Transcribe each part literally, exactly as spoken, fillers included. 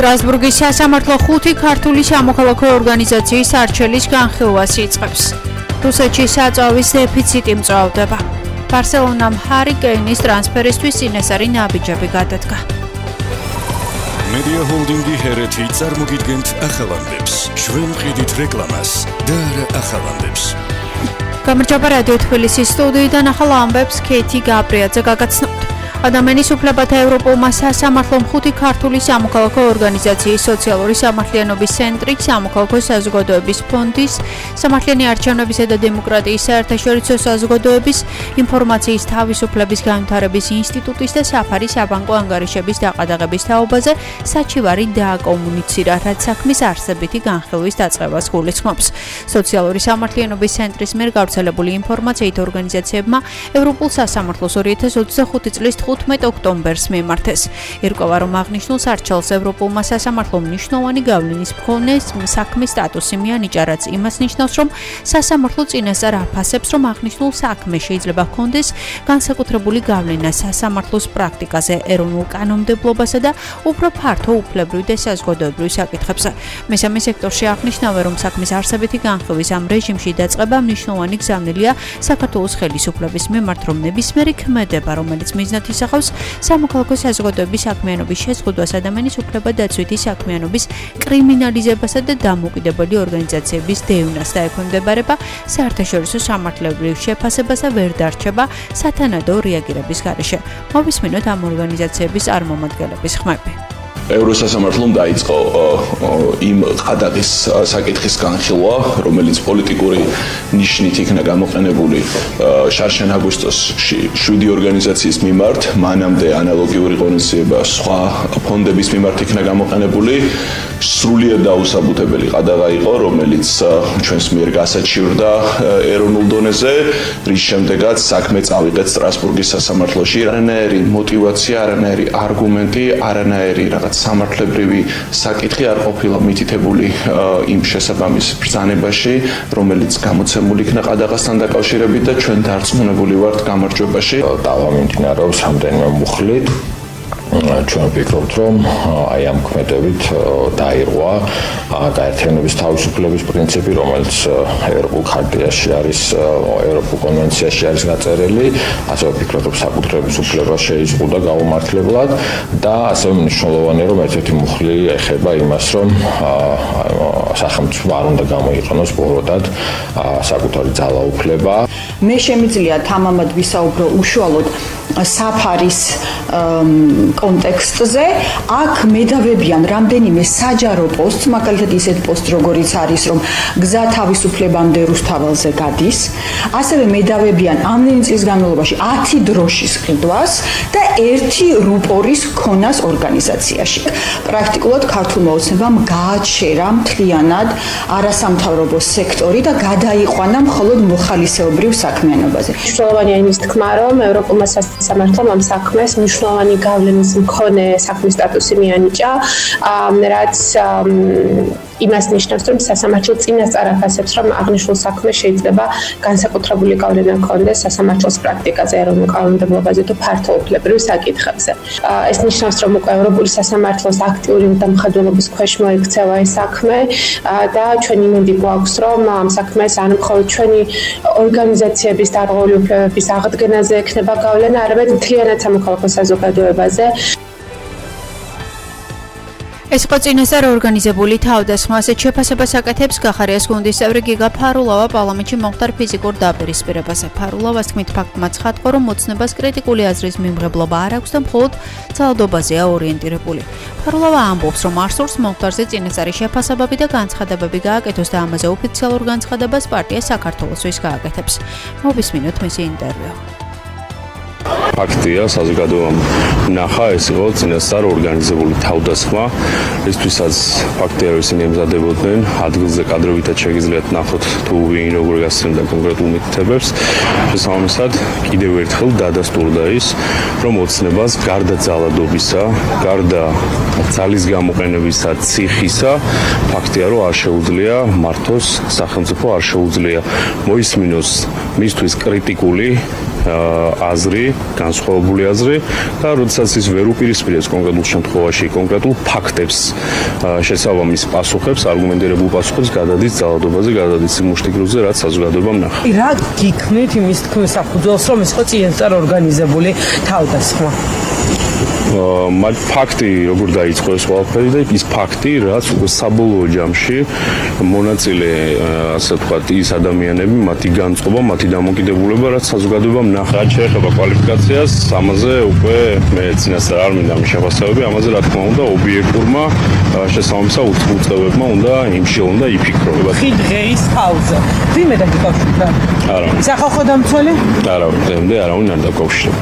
სტრასბურგის სასამართლო ხუთი ქართული სამოქალაქო ორგანიზაციის არჩევის განხილვას იწყებს. რუსეთში საწვავის დეფიციტი მწვავდება. ბარსელონამ ჰარი კეინის ტრანსფერისთვის წინასწარი ნაბიჯები გადადგა. Media Holdingi ჰერეთი წარმოგიდგენთ ახალამდებს. ჩვენ ვყიდით რეკლამას და არა ახალამდებს. გამარჯობა რადიო თბილისის სტუდიიდან ახალ ამბებს ქეთი გაბრიაძე გაგაცნობთ. ადამიანის უფლებათა ევროპულმა სასამართლომ ხუთი ქართული სამოქალაქო ორგანიზაციის სოციალური სამართლიანობის ცენტრი, სამოქალაქო საზოგადოების ფონდის, სამართლიანი არჩევნებისა და დემოკრატიის საერთაშორისო საზოგადოების, ინფორმაციის თავისუფლების განვითარების ინსტიტუტის და საფარი საბანკო ანგარიშების დაყადაღების თაობაზე საჩივარი დააკომუნიცირა, რაც საქმის არსებითი განხილვის დაწყებას გულისხმობს. სოციალური სამართლიანობის ცენტრის მიერ გავრცელებული ინფორმაციით ორგანიზაციებმა ევროპულ სასამართლოს ორი ათას ოცდახუთი წლის თხუთმეტ ოქტომბერს მიმართეს. ირკვევა, რომ აღნიშნულ სარჩელს ევროპულმა სასამართლომ მნიშვნელოვანი გავლენის მქონე საქმის სტატუსი მიანიჭა, რაც იმას ნიშნავს, რომ სასამართლო წინასწარ აფასებს, რომ აღნიშნულ საქმე შეიძლება ჰქონდეს განსაკუთრებული გავლენა სასამართლოს პრაქტიკაზე, ეროვნულ კანონმდებლობასა და უფრო ფართო უფლებრივ და საზოგადოებრივ საკითხებზე. მესამე სექტორში აღნიშნავენ, რომ საქმის არსებითი განხილვის ამ რეჟიმში დაწყება მნიშვნელოვანი გზავნილია საქართველოს ხელისუფლების მიმართ, რომ ნებისმიერი ქმედება, რომელიც მიზნად ისახავს სამოქალაქო საზოგადოების საქმიანობის შეზღუდვას, ადამიანის უფლებადაცვითი საქმიანობის კრიმინალიზებასა და დამოუკიდებელი ორგანიზაციების დევნას და ექვემდებარება საერთაშორისო სამართლებრივ შეფასებას და ვერ დარჩება სათანადო რეაგირების გარეშე. მოვისმინოთ ამ ორგანიზაციების წარმომადგენლების ხმები. ევროსასამართლომ დაიწყო იმ ყადაღის საკითხის განხილვა, რომელიც პოლიტიკური ნიშნით იქნა გამოყენებული შარშან აგვისტოსში შვიდი ორგანიზაციის მიმართ, მანამდე ანალოგიური ღონისძიება სხვა ფონდების მიმართ იქნა გამოყენებული. სრულიად დაუსაბუთებელი ყადაღა იყო, რომელიც ჩვენს მიერ გასაჩივრდა ეროვნულ დონეზე, რის შემდეგაც საქმე წავიღეთ სტრასბურგის სასამართლოში. არანაირი მოტივაცია, არანაირი არგუმენტი, არანაირი რაღაც სამართლებრივი საკითხი არ ყოფილა მითითებული იმ შესაბამის ბრძანებაში, რომელიც გამოცემული იქნა ყადაღასთან დაკავშირებით და ჩვენ დარწმუნებული ვართ გამარჯვებაში. დავა მიმდინარეობს რამდენიმე მუხლით. ჩვენ ვფიქრობთ, რომ აი ამ ქმედებით დაირღვა გაერთიანების თავისუფლების პრინციპი, რომელიც ევროპულ ხარტიაში არის, ევროპულ კონვენციაში არის გაწერილი, ასევე ვფიქრობთ, რომ საკუთრების უფლება შეიზღუდა გაუმართლებლად და ასევე მნიშვნელოვანია, რომ ერთ-ერთი მუხლი ეხება იმას, რომ სახელმწიფო არ უნდა გამოიყენოს ბოროტად საკუთარი ძალაუფლება. მე შემიძლია თამამად ვისაუბრო უშუალოდ საფარის კონტექსტზე. აქ მედავებიან რამდენიმე საჯარო პოსტს, მაგალითად ისეთ პოსტს, როგორიც არის, რომ გზა თავისუფლებამდე რუსთაველზე გადის. ასევე მედავებიან ამდენი წლის განმავლობაში ათი დროშის ყიდვას და ერთი რუპორის ქონას ორგანიზაციაში. პრაქტიკულად ქართულმა ოცნებამ გააჩერა მთლიანად არასამთავრობო სექტორი და გადაიყვანა მხოლოდ მოხალისეობრივ საქმიანობაზე. მნიშვნელოვანია იმის თქმა, რომ ევროპულმა სასამართლომ ამ საქმეს მნიშვნელოვანი გავლენის მქონე საქმის სტატუსი მიანიჭა, რაც იმას ნიშნავს, რომ სასამართლო წინასწარ აფასებს, რომ აღნიშნულ საქმე შეიძლება განსაკუთრებული გავლენა ჰქონდეს სასამართლოს პრაქტიკაზე, ეროვნულ კანონმდებლობაზე თუ ფართო უფლებრივ საკითხებზე. ეს ნიშნავს, რომ უკვე ევროპული სასამართლოს აქტიური დამხადველობის ქვეშ მოიქცევა ეს საქმე და ჩვენი იმედი გვაქვს, რომ ამ საქმეს არ მხოლოდ ჩვენი ორგანიზაციების დარღვეული უფლებების აღდგენაზე ექნება გავლენა, არამედ მთლიანად სამოქალაქო საზოგადოებაზე. ეს იყო წინასწარ ორგანიზებული თავდასხმა. ასეთ შეფასებას აკეთებს გახარიას გუნდის წევრი გიგა ფარულავა პარლამენტში მომხდარ ფიზიკურ დაპირისპირებაზე. ფარულავას თქმით, ფაქტმა ცხადყო, რომ მოცნებას კრიტიკული აზრის მიმღებლობა არ აქვს და მხოლოდ ძალადობაზეა ორიენტირებული. ფარულავა ამბობს, რომ არ სურს მომხდარზე წინასწარი შეფასებები და განცხადებები გააკეთოს და ამაზე ოფიციალურ განცხადებას პარტია საქართველოსთვის გააკეთებს. მოვისმინოთ მისი ინტერვიუ. ფაქტია, საზოგადოებამ ნახა, ეს იყო წინასწარ ორგანიზებული თავდასხმა, რისთვისაც ფაქტია, რომ ისინი ემზადებოდნენ, ადგილზე კადრობითაც შეგიძლიათ ნახოთ თუ ვინ როგორ გასცემდა კონკრეტულ მითითებებს. შესაბამისად, კიდევ ერთხელ დადასტურდა ის, რომ ოცნებას გარდა ძალადობისა, გარდა ძალის გამოყენებისა, ციხისა, ფაქტია, რომ არ შეუძლია მართოს სახელმწიფო, არ შეუძლია მოისმინოს მისთვის კრიტიკული აზრი, განსხვავებული აზრი და როდესაც ის ვერ უპირისპირებს კონკრეტულ შემთხვევაში კონკრეტულ ფაქტებს, შესაბამის პასუხებს, არგუმენტირებულ პასუხებს გადადის ძალადობაზე, გადადის იმ მუშტიგროვზე, რაც საზოგადოებამ ნახა. რა გიქნით იმის თქმის საფუძველს, რომ ის ხო წინასწარ ორგანიზებული თავდასხმა? მათ ფაქტი როგორ დაიწყო ეს ყველაფერი და ის ფაქტი, რაც უკვე საბოლოო ჯამში მონაწილე, ასე ვთქვათ, ის ადამიანები, მათი განწყობა, მათი დამოკიდებულება, რაც საზოგადოებამ ნახა, შეეხება კვალიფიკაციას, ამაზე უკვე მე წინასწარ არ მინდა მიშევასებები, ამაზე რა თქმა უნდა, ობიექტურმა შესაბამისად უწყებებმა უნდა იმშილონ და იფიქრონ. ხი დღეის თავზე. ვინმე დაკავშირდა? არა. სახალხო დამცველი? არა, დღემდე არავინ არ დაკავშირდა.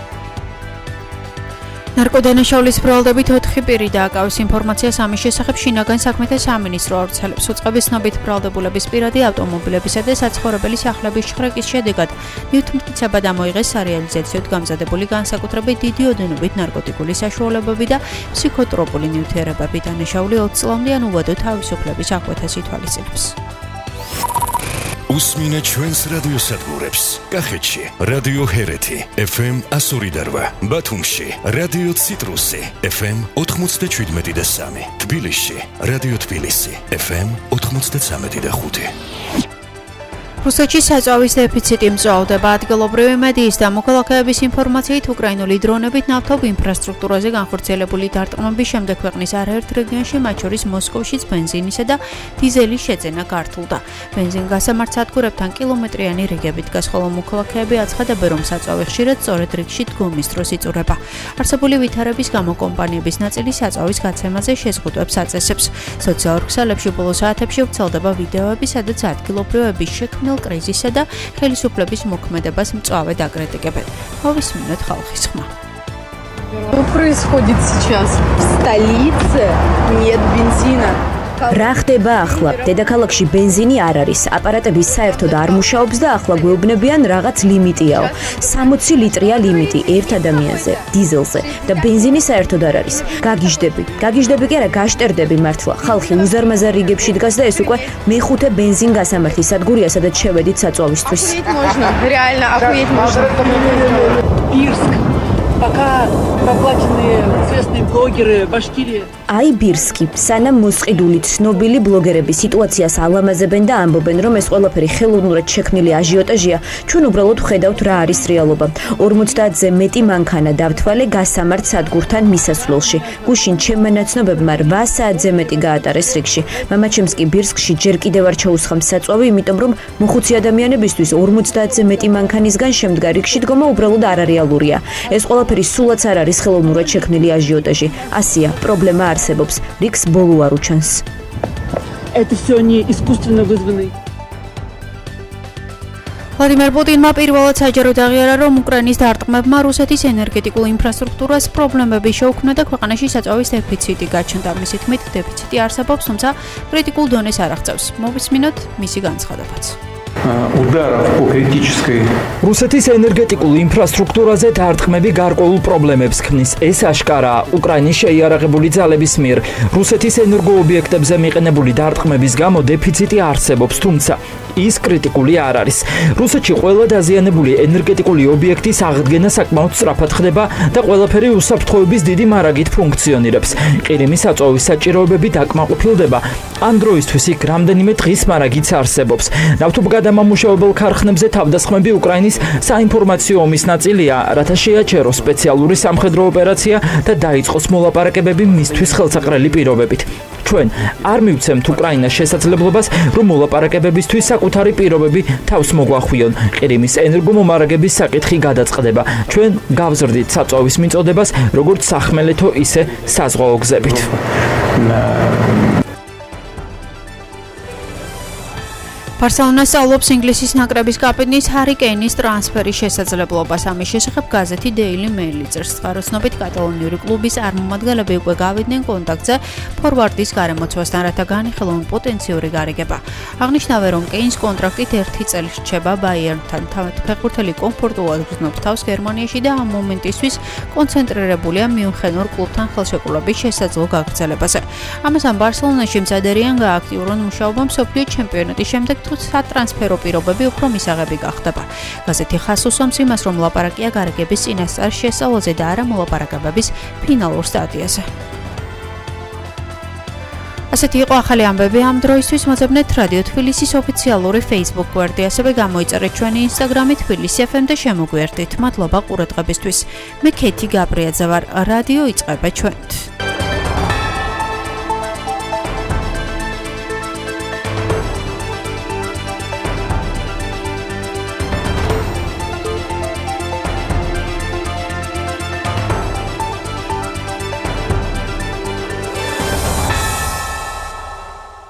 ნარკოდანაშაულის ბრალდებით ოთხი პირი დააკავეს ინფორმაციას ამის შესახებ შინაგან საქმეთა სამინისტრო ავრცელებს. უწყების ცნობით ბრალდებულების პირადი ავტომობილებისა და საცხოვრებელი სახლების შხრეკის შედეგად ნივთმტკიცებად ამოიღეს სარეალიზაციოდ გამზადებული განსაკუთრებით დიდი ოდენობით ნარკოტიკული საშუალებები და ფსიქოტროპული ნივთიერებები. დანაშაული ოცი წლამდე ან უვადო თავისუფლების აღკვეთას ითვალისწინებს. უსმინე ჩვენს რადიოსადგურებს. კახეთში რადიო ჰერეთი ეფ ემ one oh eight, ბათუმში რადიო ციტრუსი ეფ ემ ninety-seven და three, თბილისში რადიო თბილისი ეფ ემ ninety-three და five. რუსეთში საწვავის დეფიციტი მწვავდება. ადგილობრივი მედიის და მოქალაქეების ინფორმაციით უკრაინული დრონებით ნავთობ ინფრასტრუქტურაზე განხორციელებული დარტყმების შემდეგ ქვეყნის არაერთ რეგიონში, მათ შორის მოსკოვშიც ბენზინისა და დიზელის შეძენა გართულდა. ბენზინგასამართ სადგურებთან კილომეტრიანი რიგებით დგას, ხოლო მოქალაქეები აცხადებენ, რომ საწვავი ხშირად სწორედ რიგში დგომის დროს იწურება. არსებული ვითარების გამო კომპანიების ნაწილი საწვავის გაცემაზე შეზღუდვებს აწესებს. სოციალურ ქსელებში ბოლო საათებში ვრცელდება ვიდეოები, სადაც ადგილობრივების შექმნილ კრიზისსა და ხელისუფლების მოქმედებას მწვავედ აკრიტიკებენ. მოვისმინოთ ხალხის ხმა. Что происходит сейчас? В столице нет бензина. რა ხდება ახლა? დედაქალაქში ბენზინი არ არის, აპარატების საერთოდ არ მუშაობს და ახლა გვეუბნებიან რაღაც ლიმიტიაო. sixty ლიტრია ლიმიტი ერთ ადამიანზე, დიზელზე და ბენზინი საერთოდ არ არის. გაგიჟდები, გაგიჟდები კი არა, გაშტერდები მართლა. ხალხი უზარმაზარ რიგებში დგას და ეს უკვე მეხუთე ბენზინგასამართი სადგურია, სადაც შევედით საწვავისთვის. Можно, реально охуеть можно. Бирск. Пока проплаченные известные блогеры Башкирия. აი ბირსკი, სანამ მოსყიდული ცნობილი ბლოგერები სიტუაციას ალამაზებენ და ამბობენ, რომ ეს ყველაფერი ხელოვნურად შექმნილი აჟიოტაჟია, ჩვენ უბრალოდ ვხედავთ რა არის რეალობა. forty-ზე მეტი მანქანა დავთვალე გასამართ სადგურთან მისასვლელში. გუშინ ჩემმა ნაცნობებმა eight საათზე მეტი გაატარეს რიგში. მამაჩემს კი ბირსკში ჯერ კიდევ არ ჩაუსხამს საწვავი, იმიტომ რომ მოხუცი ადამიანებისთვის forty-ზე მეტი მანქანისგან შემდგარ რიგში დგომა უბრალოდ არარეალურია. ეს ყველაფერი სულაც არ არის ხელოვნურად შექმნილი აჟიოტაჟი. ასია, პრობლემა არსებობს, რიგს ბოლო არ უჩანს. Это всё не искусственно вызванный. ვლადიმერ პუტინმა პირველად საჯაროდ აღიარა, რომ უკრაინის დარტყმებმა რუსეთის ენერგეტიკულ ინფრასტრუქტურას პრობლემები შეუქმნა და ქვეყანაში საწვავის დეფიციტი გაჩნდა. მისი თქმით, დეფიციტი არსებობს, თუმცა კრიტიკულ დონეს არ აღწევს. მოვისმინოთ მისი განცხადებაც. Ударов по критической რუსეთის ენერგეტიკულ ინფრასტრუქტურაზე დარტყმები გარკვეულ პრობლემებს ქმნის. ეს აშკარაა უკრაინის შეიარაღებული ძალების მიერ რუსეთის ენერგოობიექტებზე მიყენებული დარტყმების გამო დეფიციტი არსებობს, თუმცა ის კრიტიკული არ არის. რუსეთში ყველა დაზიანებული ენერგეტიკული ობიექტის აღდგენა საკმაოდ სწრაფად ხდება და ყველაფერი უსაფრთხოების დიდი მარაგით ფუნქციონირებს. ყირიმის საწვავის საჭიროებები დაკმაყოფილდება. ამ დროისთვის იქ რამდენიმე დღის მარაგიც არსებობს. ნავთობგადამამუშავებელ ქარხნებზე თავდასხმები უკრაინის საინფორმაციო ომის ნაწილია, რათა შეაჩეროს სპეციალური სამხედრო ოპერაცია და დაიწყოს მოლაპარაკებები მისთვის ხელსაყრელი პირობებით. ჩვენ არ მივცემთ უკრაინას შესაძლებლობას, რომ მოლაპარაკებებისთვის საკუთარი პირობები თავს მოგვახვიონ. ყირიმის ენერგომომარაგების საკითხი გადაწყდება. ჩვენ გავზრდით საწვავის მიწოდებას, როგორც სახმელეთო, ისე საზღვაო გზებით. ბარსელონას სწავლობს ინგლისის ნაკრების კაპიტნის ჰარი კეინის ტრანსფერის შესაძლებლობას. ამის შესახებ გაზეთი Daily Mail წერს. წყაროსნობით კატალონიური კლუბის წარმომადგენლები უკვე გავიდნენ კონტაქტზე ფორვარდის გარემოცვასთან, რათა განიხილონ პოტენციური გარიგება. აღნიშნავენ, რომ კეინის კონტრაქტით ერთი წელი რჩება ბაიერნთან. თავად ფეხბურთელი კომფორტულად გრძნობს თავს გერმანიაში და ამ მომენტისთვის კონცენტრირებულია მიუნხენურ კლუბთან ხელშეკრულების შესაძლო გაგრძელებაზე. ამასთან ბარსელონაში მზად არიან გააქტიურონ მუშაობა მსოფლიო ჩემპიონატის შემდეგ თუ სატრანსფერო პირობები უფრო მისაღები გახდება. გაზეთი ხას უსვამს იმას, რომ ლაპარაკია გარიგების წინასწარ შესწავლაზე და არა მოლაპარაკებების ფინალურ სტადიაზე. ასეთი იყო ახალი ამბები ამ დროისთვის. მოძებნეთ რადიო თბილისის ოფიციალური Facebook გვერდი, ასევე გამოიწერეთ ჩვენი Instagram-ი თბილისი ეფ ემ და შემოგვიერთდით. მადლობა ყურადღებისთვის. მე ქეთი გაბრიაძე ვარ. რადიო იწყება ჩვენით.